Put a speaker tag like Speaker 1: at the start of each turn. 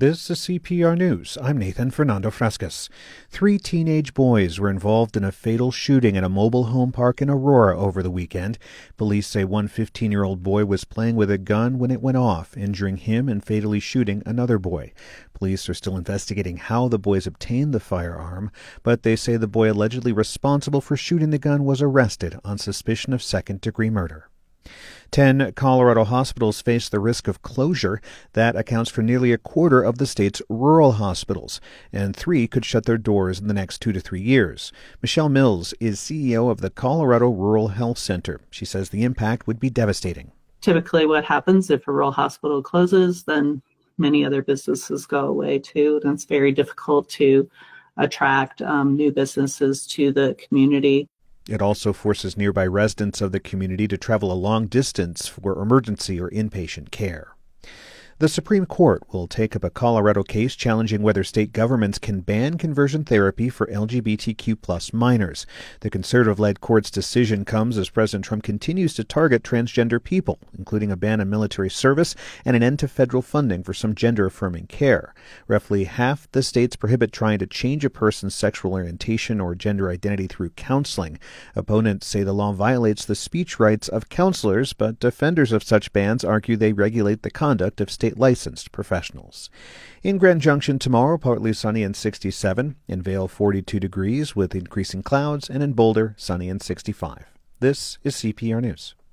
Speaker 1: This is CPR News. I'm Nathan Fernando Frescas. 3 teenage boys were involved in a fatal shooting at a mobile home park in Aurora over the weekend. Police say one 15-year-old boy was playing with a gun when it went off, injuring him and fatally shooting another boy. Police are still investigating how the boys obtained the firearm, but they say the boy allegedly responsible for shooting the gun was arrested on suspicion of second-degree murder. 10 Colorado hospitals face the risk of closure. That accounts for nearly a quarter of the state's rural hospitals, and 3 could shut their doors in the next 2 to 3 years. Michelle Mills is CEO of the Colorado Rural Health Center. She says the impact would be devastating.
Speaker 2: Typically what happens if a rural hospital closes, then many other businesses go away too, and it's very difficult to attract new businesses to the community.
Speaker 1: It also forces nearby residents of the community to travel a long distance for emergency or inpatient care. The Supreme Court will take up a Colorado case challenging whether state governments can ban conversion therapy for LGBTQ+ minors. The conservative-led court's decision comes as President Trump continues to target transgender people, including a ban on military service and an end to federal funding for some gender-affirming care. Roughly half the states prohibit trying to change a person's sexual orientation or gender identity through counseling. Opponents say the law violates the speech rights of counselors, but defenders of such bans argue they regulate the conduct of state-licensed professionals. In Grand Junction tomorrow, partly sunny and 67. In Vail, 42 degrees with increasing clouds, and in Boulder, sunny and 65. This is CPR News.